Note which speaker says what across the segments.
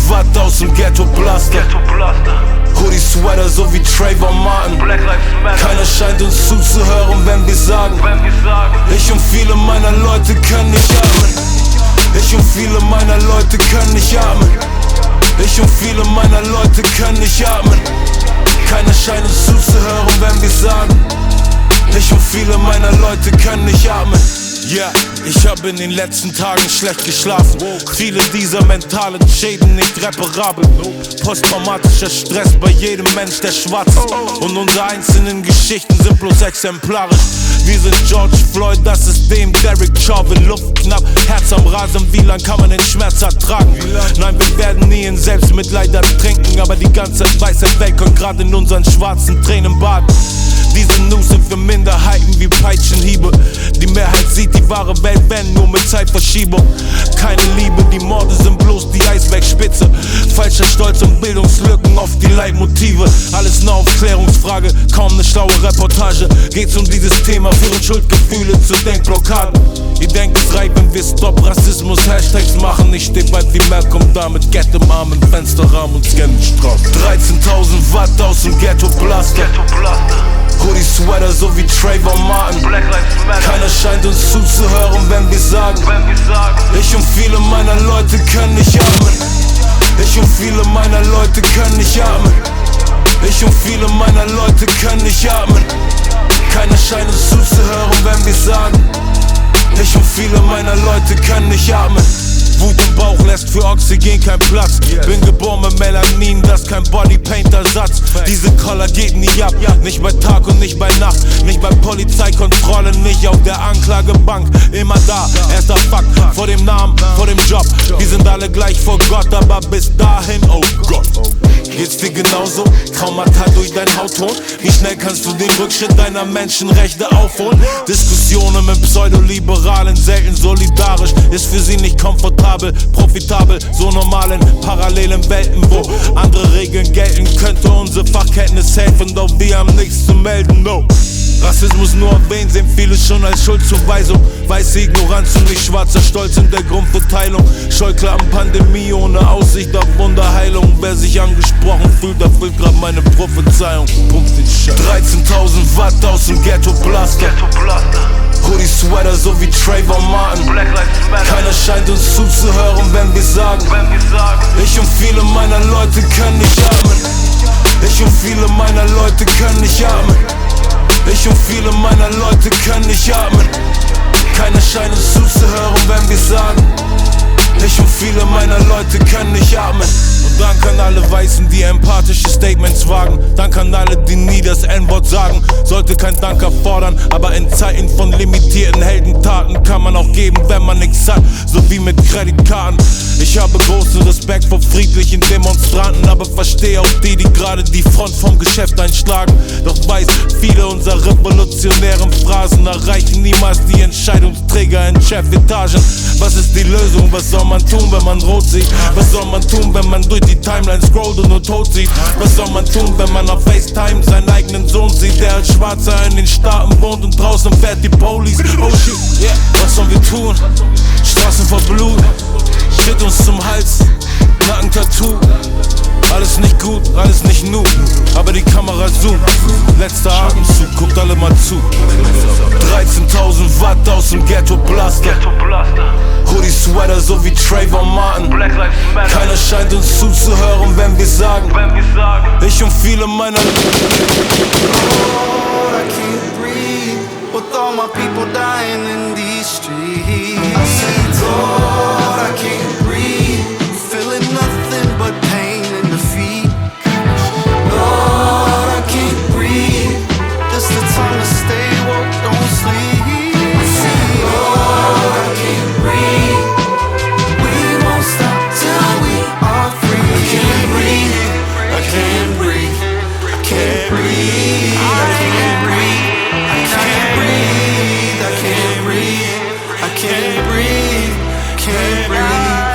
Speaker 1: Watt aus dem Ghetto Blaster. Hoodie Sweater so wie Trayvon Martin. Keiner scheint uns zuzuhören, wenn wir sagen, ich und viele meiner Leute können nicht atmen. Ich und viele meiner Leute können nicht atmen. Ich und viele meiner Leute können nicht atmen. Keiner scheint uns zuzuhören, wenn wir sagen, ich und viele meiner Leute können nicht atmen. Yeah, ich hab in den letzten Tagen schlecht geschlafen. Viele dieser mentalen Schäden nicht reparabel. Posttraumatischer Stress bei jedem Mensch, der schwarz ist. Und unsere einzelnen Geschichten sind bloß exemplarisch. Wir sind George Floyd, das System Derek Chauvin. Luft knapp, Herz am Rasen, wie lang kann man den Schmerz ertragen? Nein, wir werden nie in Selbstmitleid ertrinken, aber die ganze weiße Welt kann gerade in unseren schwarzen Tränen baden. Diese News sind für Minderheiten wie Peitschenhiebe. Die Mehrheit sieht die wahre Welt, wenn nur mit Zeitverschiebung. Keine Liebe, die Morde sind bloß die Eisbergspitze. Falscher Stolz und Bildungslücken auf die Leitmotive. Alles eine Aufklärungsfrage, kaum eine schlaue Reportage. Geht's um dieses Thema, führen Schuldgefühle zu Denkblockaden. Ihr denkt es reicht, wenn wir Stop Rassismus Hashtags machen. Ich steh bald wie Malcolm da mit Gett im Arm, im Fensterrahmen und scannen Straßen. 13.000 Watt aus dem Ghetto Blaster. Hoodie Sweater so wie Trayvon Martin. Keiner scheint uns zuzuhören, wenn wir sagen, ich und viele meiner Leute können nicht atmen. Ich und viele meiner Leute können nicht atmen. Ich und viele meiner Leute können nicht atmen. Keiner scheint uns zuzuhören, wenn wir sagen, ich und viele meiner Leute können nicht atmen. Wut im Bauch lässt für Oxygen kein Platz. Bin geboren mit Melanin, das ist kein Bodypaint-Ersatz. Diese Collar geht nie ab, nicht bei Tag und nicht bei Nacht. Nicht bei Polizeikontrollen, nicht auf der Anklagebank. Immer da, erster Fakt, vor dem Namen, vor dem Job. Wir sind alle gleich vor Gott, aber bis dahin, oh Gott. Geht's dir genauso? Traumata durch dein Hautton? Wie schnell kannst du den Rückschritt deiner Menschenrechte aufholen? Diskussionen mit Pseudoliberalen, selten solidarisch. Ist für sie nicht komfortabel, profitabel, so normal in parallelen Welten, wo andere Regeln gelten. Könnte unsere Fachkenntnis helfen, doch wir haben nichts zu melden, no. Rassismus nur erwähnt, sehen viele schon als Schuldzuweisung. Weiße Ignoranz und nicht schwarzer Stolz in der Grundverteilung. Scheuklappen, Pandemie ohne Aussicht auf Wunderheilung. Wer sich angesprochen fühlt, erfüllt grad meine Prophezeiung. Pumpt den Scheiß. 13.000 Watt aus dem Ghetto Blaster. Hoodie Sweater so wie Trayvon Martin. Keiner scheint uns zuzuhören, wenn wir sagen, ich und viele meiner Leute können nicht atmen. Ich und viele meiner Leute können nicht atmen. Ich und viele meiner Leute können nicht atmen. Keiner scheint uns zuzuhören, wenn wir sagen, ich und viele meiner Leute können nicht atmen. Und dank an alle Weißen, die empathische Statements wagen. Dank an alle, die nie das N-Wort sagen. Sollte kein Dank erfordern, aber in Zeiten von limitierten Heldentaten kann man auch geben, wenn man nichts hat, so wie mit Kreditkarten. Ich habe großen Respekt vor friedlichen Demonstranten, aber verstehe auch die gerade die Front vom Geschäft einschlagen. Doch weiß, viele unserer revolutionären Phrasen erreichen niemals die Entscheidungsträger in Chefetagen. Was ist die Lösung? Was soll man tun, wenn man rot sieht? Was soll man tun, wenn man durch die Timeline scrollt und nur tot sieht? Was soll man tun, wenn man auf FaceTime seinen eigenen Sohn sieht, der als Schwarzer in den Staaten wohnt und draußen fährt die Police? Oh shit, yeah. Was sollen wir tun? Straßen vor Blut, shit uns zum Hals, Nackentattoo. Alles nicht gut, alles nicht nu, aber die Kamera zoomt. Letzter Atemzug, guckt alle mal zu. 13.000 Watt aus dem Ghetto Blaster. Hoodie Sweater so wie Trayvon Martin. Keiner scheint uns zuzuhören, wenn wir sagen, ich und viele meiner
Speaker 2: with all my people dying in these streets. Lord, I can't breathe, feeling nothing but pain and defeat. Lord, I can't breathe, this the time to stay woke, don't sleep. Lord, I can't breathe, we won't stop till we are free. I can't breathe, I can't breathe, I can't breathe, I can't breathe. Can't breathe, can't breathe,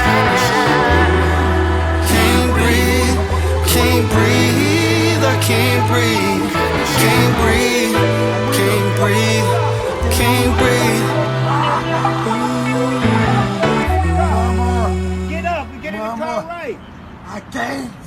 Speaker 2: can't breathe, can't breathe, I can't breathe, can't breathe, can't breathe, can't breathe.
Speaker 3: Get up, we get it all right. I can't